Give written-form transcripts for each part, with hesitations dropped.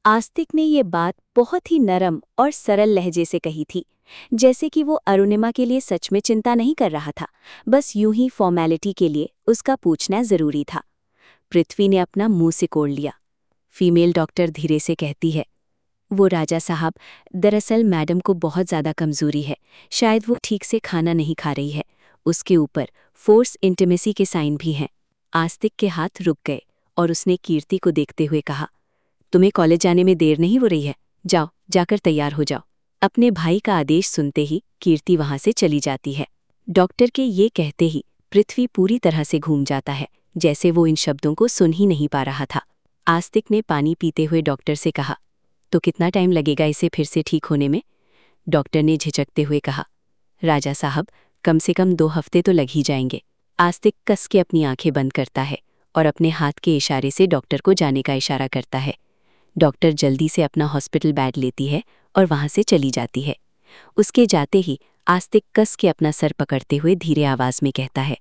आस्तिक ने ये बात बहुत ही नरम और सरल लहजे से कही थी, जैसे कि वो अरुणिमा के लिए सच में चिंता नहीं कर रहा था, बस यूं ही फॉर्मेलिटी के लिए उसका पूछना जरूरी था। पृथ्वी ने अपना मुंह सिकोड़ लिया। फीमेल डॉक्टर धीरे से कहती है, वो राजा साहब, दरअसल मैडम को बहुत ज़्यादा कमज़ोरी है, शायद वो ठीक से खाना नहीं खा रही है। उसके ऊपर फोर्स इंटिमेसी के साइन भी हैं। आस्तिक के हाथ रुक गए और उसने कीर्ति को देखते हुए कहा, तुम्हें कॉलेज जाने में देर नहीं हो रही है? जाओ, जाकर तैयार हो जाओ। अपने भाई का आदेश सुनते ही कीर्ति वहां से चली जाती है। डॉक्टर के ये कहते ही पृथ्वी पूरी तरह से घूम जाता है, जैसे वो इन शब्दों को सुन ही नहीं पा रहा था। आस्तिक ने पानी पीते हुए डॉक्टर से कहा, तो कितना टाइम लगेगा इसे फिर से ठीक होने में? डॉक्टर ने झिझकते हुए कहा, राजा साहब, कम से कम 2 हफ्ते तो लग ही जाएंगे। आस्तिक कस के अपनी आंखें बंद करता है और अपने हाथ के इशारे से डॉक्टर को जाने का इशारा करता है। डॉक्टर जल्दी से अपना हॉस्पिटल बैग लेती है और वहां से चली जाती है। उसके जाते ही आस्तिक कस के अपना सर पकड़ते हुए धीरे आवाज में कहता है,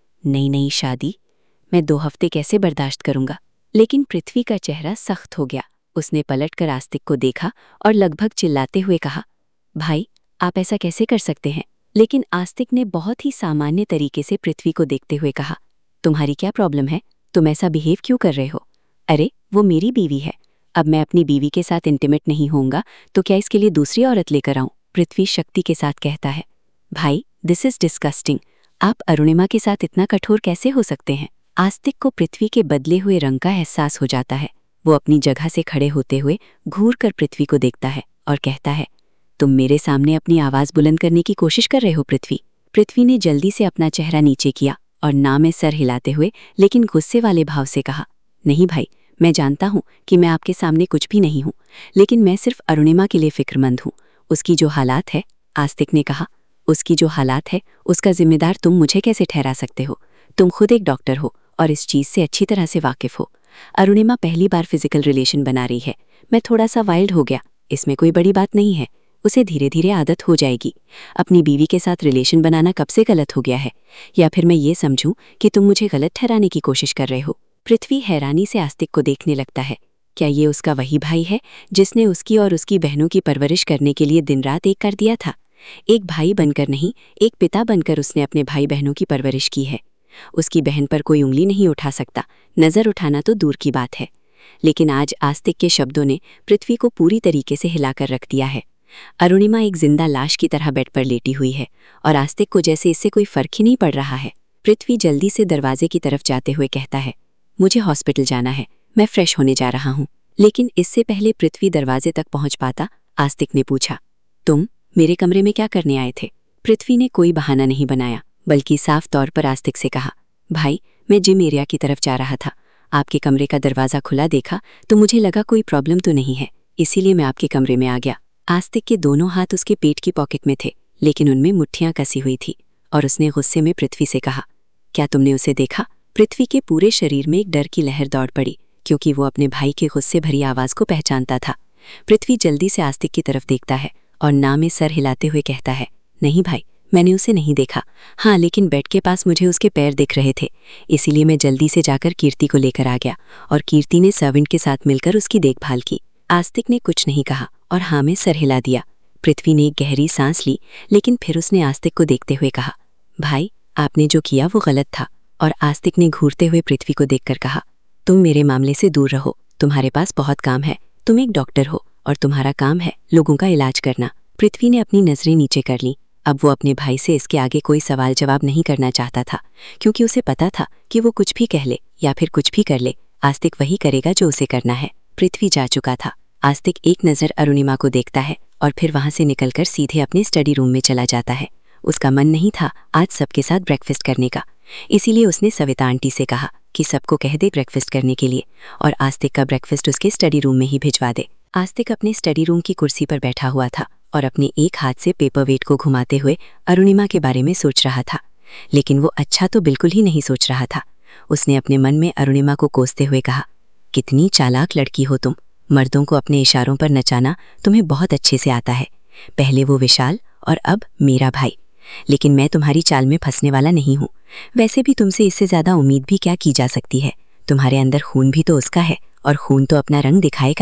नई शादी, मैं 2 हफ्ते कैसे बर्दाश्त करूंगा? लेकिन पृथ्वी का चेहरा सख्त हो गया। उसने पलटकर आस्तिक को देखा और लगभग चिल्लाते हुए कहा, भाई, आप ऐसा कैसे कर सकते हैं? लेकिन आस्तिक ने बहुत ही सामान्य तरीके से पृथ्वी को देखते हुए कहा, तुम्हारी क्या प्रॉब्लम है? तुम ऐसा बिहेव क्यों कर रहे हो? अरे, वो मेरी बीवी है। अब मैं अपनी बीवी के साथ इंटीमेट नहीं होऊंगा तो क्या इसके लिए दूसरी औरत लेकर आऊं? पृथ्वी शक्ति के साथ कहता है, भाई, दिस इज डिस्कस्टिंग। आप अरुणिमा के साथ इतना कठोर कैसे हो सकते हैं? आस्तिक को पृथ्वी के बदले हुए रंग का एहसास हो जाता है। वो अपनी जगह से खड़े होते हुए घूर कर पृथ्वी को देखता है और कहता है, तुम मेरे सामने अपनी आवाज बुलंद करने की कोशिश कर रहे हो पृथ्वी? पृथ्वी ने जल्दी से अपना चेहरा नीचे किया और ना में सर हिलाते हुए लेकिन गुस्से वाले भाव से कहा, नहीं भाई, मैं जानता हूं कि मैं आपके सामने कुछ भी नहीं हूं, लेकिन मैं सिर्फ अरुणिमा के लिए फिक्रमंद हूं। उसकी जो हालात है, आस्तिक ने कहा, उसकी जो हालात है उसका जिम्मेदार तुम मुझे कैसे ठहरा सकते हो? तुम खुद एक डॉक्टर हो और इस चीज से अच्छी तरह से वाकिफ हो। अरुणिमा पहली बार फिजिकल रिलेशन बना रही है। मैं थोड़ा सा वाइल्ड हो गया, इसमें कोई बड़ी बात नहीं है। उसे धीरे धीरे आदत हो जाएगी। अपनी बीवी के साथ रिलेशन बनाना कब से गलत हो गया है? या फिर मैं ये समझूं कि तुम मुझे गलत ठहराने की कोशिश कर रहे हो? पृथ्वी हैरानी से आस्तिक को देखने लगता है। क्या ये उसका वही भाई है जिसने उसकी और उसकी बहनों की परवरिश करने के लिए दिन रात एक कर दिया था? एक भाई बनकर नहीं, एक पिता बनकर उसने अपने भाई बहनों की परवरिश की है। उसकी बहन पर कोई उंगली नहीं उठा सकता, नजर उठाना तो दूर की बात है। लेकिन आज आस्तिक के शब्दों ने पृथ्वी को पूरी तरीके से हिलाकर रख दिया है। अरुणिमा एक जिंदा लाश की तरह बेड पर लेटी हुई है और आस्तिक को जैसे इससे कोई फर्क ही नहीं पड़ रहा है। पृथ्वी जल्दी से दरवाजे की तरफ जाते हुए कहता है, मुझे हॉस्पिटल जाना है, मैं फ्रेश होने जा रहा हूँ। लेकिन इससे पहले पृथ्वी दरवाजे तक पहुंच पाता, आस्तिक ने पूछा, तुम मेरे कमरे में क्या करने आए थे? पृथ्वी ने कोई बहाना नहीं बनाया, बल्कि साफ तौर पर आस्तिक से कहा, भाई, मैं जिम एरिया की तरफ जा रहा था। आपके कमरे का दरवाज़ा खुला देखा तो मुझे लगा कोई प्रॉब्लम तो नहीं है, इसीलिए मैं आपके कमरे में आ गया। आस्तिक के दोनों हाथ उसके पेट की पॉकेट में थे, लेकिन उनमें मुट्ठियां कसी हुई थी और उसने गुस्से में पृथ्वी से कहा, क्या तुमने उसे देखा? पृथ्वी के पूरे शरीर में एक डर की लहर दौड़ पड़ी, क्योंकि वो अपने भाई के गुस्से भरी आवाज को पहचानता था। पृथ्वी जल्दी से आस्तिक की तरफ देखता है और ना में सर हिलाते हुए कहता है, नहीं भाई, मैंने उसे नहीं देखा। हाँ, लेकिन बेड के पास मुझे उसके पैर दिख रहे थे, इसीलिए मैं जल्दी से जाकर कीर्ति को लेकर आ गया और कीर्ति ने सर्वेंट के साथ मिलकर उसकी देखभाल की। आस्तिक ने कुछ नहीं कहा और हाँ में सर हिला दिया। पृथ्वी ने एक गहरी सांस ली, लेकिन फिर उसने आस्तिक को देखते हुए कहा, भाई, आपने जो किया वो गलत था। और आस्तिक ने घूरते हुए पृथ्वी को देखकर कहा, तुम मेरे मामले से दूर रहो, तुम्हारे पास बहुत काम है। तुम एक डॉक्टर हो और तुम्हारा काम है लोगों का इलाज करना। पृथ्वी ने अपनी नजरें नीचे कर ली। अब वो अपने भाई से इसके आगे कोई सवाल जवाब नहीं करना चाहता था, क्योंकि उसे पता था कि वो कुछ भी कह ले या फिर कुछ भी कर ले, आस्तिक वही करेगा जो उसे करना है। पृथ्वी जा चुका था। आस्तिक एक नज़र अरुणिमा को देखता है और फिर वहां से निकलकर सीधे अपने स्टडी रूम में चला जाता है। उसका मन नहीं था आज सबके साथ ब्रेकफास्ट करने का, इसीलिए उसने सविता आंटी से कहा कि सबको कह दे ब्रेकफास्ट करने के लिए और आस्तिक का ब्रेकफास्ट उसके स्टडी रूम में ही भिजवा दे। आस्तिक अपने स्टडी रूम की कुर्सी पर बैठा हुआ था और अपने एक हाथ से पेपर वेट को घुमाते हुए अरुणिमा के बारे में सोच रहा था, लेकिन वो अच्छा तो बिल्कुल ही नहीं सोच रहा था। उसने अपने मन में अरुणिमा को कोसते हुए कहा, कितनी चालाक लड़की हो तुम, मर्दों को अपने इशारों पर नचाना तुम्हें बहुत अच्छे से आता है। पहले वो विशाल और अब मेरा भाई, लेकिन मैं तुम्हारी चाल में फंसने वाला नहीं हूँ। वैसे भी तुमसे इससे ज़्यादा उम्मीद भी क्या की जा सकती है? तुम्हारे अंदर खून भी तो उसका है और खून तो अपना रंग दिखाएगा ही।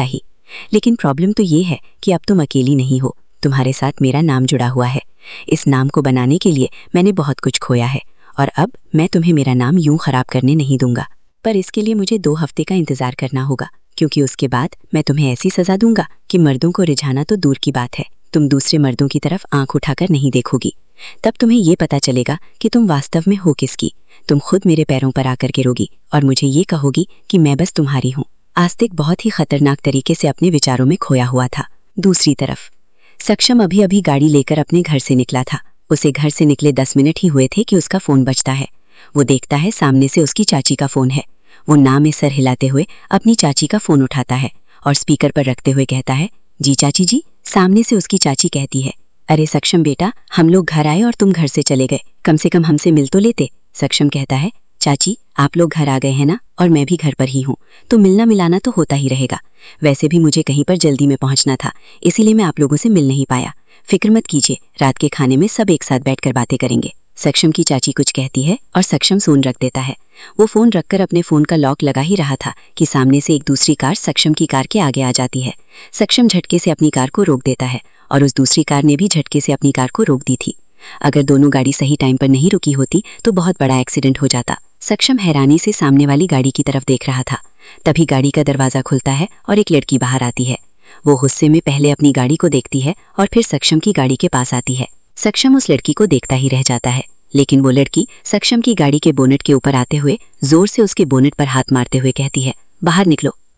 लेकिन प्रॉब्लम तो ये है कि अब तुम अकेली नहीं हो, तुम्हारे साथ मेरा नाम जुड़ा हुआ है। इस नाम को बनाने के लिए मैंने बहुत कुछ खोया है और अब मैं तुम्हें मेरा नाम यूं खराब करने नहीं दूंगा। पर इसके लिए मुझे 2 हफ्ते का इंतजार करना होगा, क्योंकि उसके बाद मैं तुम्हें ऐसी सजा दूंगा कि मर्दों को रिझाना तो दूर की बात है, तुम दूसरे मर्दों की तरफ आंख उठाकर नहीं देखोगी। तब तुम्हें ये पता चलेगा कि तुम वास्तव में हो किसकी। तुम खुद मेरे पैरों पर आकर गिरोगी और मुझे ये कहोगी कि मैं बस तुम्हारी हूँ। आस्तिक बहुत ही खतरनाक तरीके से अपने विचारों में खोया हुआ था। दूसरी तरफ सक्षम अभी अभी गाड़ी लेकर अपने घर से निकला था। उसे घर से निकले 10 मिनट ही हुए थे कि उसका फोन बजता है। वो देखता है सामने से उसकी चाची का फोन है। वो ना में सर हिलाते हुए अपनी चाची का फोन उठाता है और स्पीकर पर रखते हुए कहता है, जी चाची जी। सामने से उसकी चाची कहती है, अरे सक्षम बेटा, हम लोग घर आए और तुम घर से चले गए, कम से कम हमसे मिल तो लेते। सक्षम कहता है, चाची आप लोग घर आ गए हैं ना, और मैं भी घर पर ही हूँ, तो मिलना मिलाना तो होता ही रहेगा। वैसे भी मुझे कहीं पर जल्दी में पहुँचना था, इसीलिए मैं आप लोगों से मिल नहीं पाया। फिक्र मत कीजिए, रात के खाने में सब एक साथ बैठकर बातें करेंगे। सक्षम की चाची कुछ कहती है और सक्षम फोन रख देता है। वो फोन रखकर अपने फोन का लॉक लगा ही रहा था कि सामने से एक दूसरी कार सक्षम की कार के आगे आ जाती है। सक्षम झटके से अपनी कार को रोक देता है और उस दूसरी कार ने भी झटके से अपनी कार को रोक दी थी। अगर दोनों गाड़ी सही टाइम पर नहीं रुकी होती तो बहुत बड़ा एक्सीडेंट हो जाता। सक्षम हैरानी से सामने वाली गाड़ी की तरफ देख रहा था। तभी गाड़ी का दरवाजा खुलता है और एक लड़की बाहर आती है। वो गुस्से में पहले अपनी गाड़ी को देखती है और फिर सक्षम की गाड़ी के पास आती है। सक्षम उस लड़की को देखता ही रह जाता है, लेकिन वो लड़की सक्षम की गाड़ी के बोनेट के ऊपर आते हुए जोर से उसके बोनेट पर हाथ मारते हुए कहती है, बाहर निकलो।